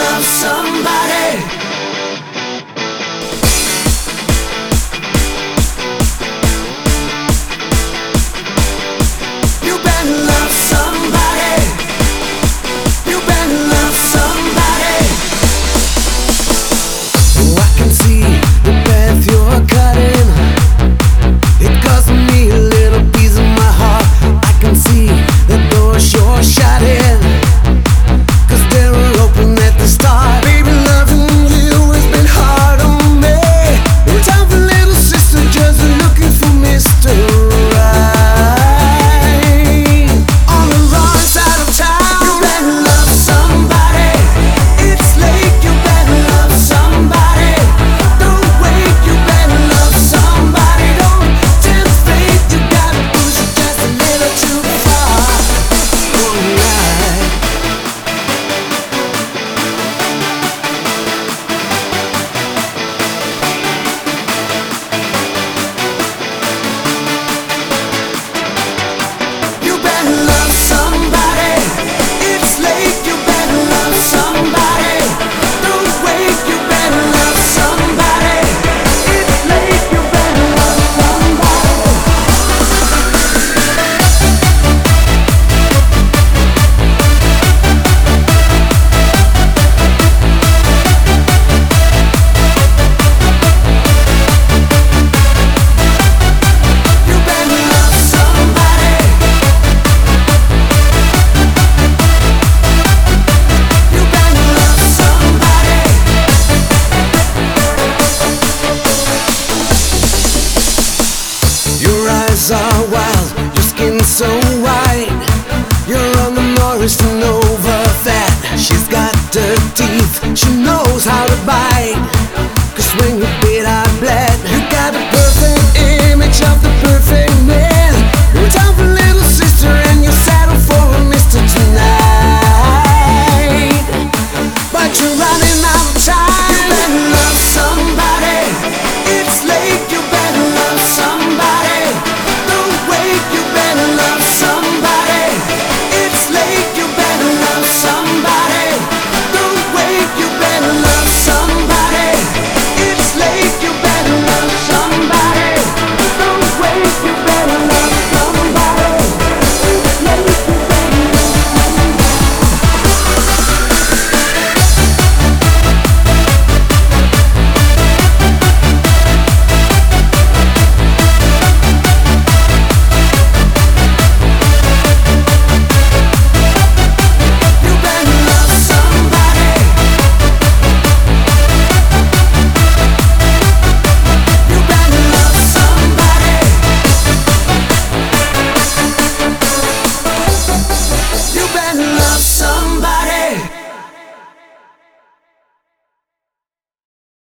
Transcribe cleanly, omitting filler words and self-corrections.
love somebody. You better love somebody. You better love somebody. Oh, I can see the path you're cutting. It cost me a little piece of my heart. I can see the doors you're shutting, 'cause they were open at the start. Baby, loving you has been hard on me. No time for little sister, just looking for Mr. Right. On the wrong side of town. You better love somebody. It's late, you better love somebody. Don't wait, you better love somebody. Don't tempt fate, you gotta push it just a little too far. Alright. You better love somebody. It's late, you better love somebody. Don't wait, you better love somebody. It's late, you better love somebody. You better love somebody. You better love somebody. Your eyes are wild, your skin's so white. You're on the Morrison over fat. She's got the teeth, she knows how to bite. 'Cause when you bit, I bled.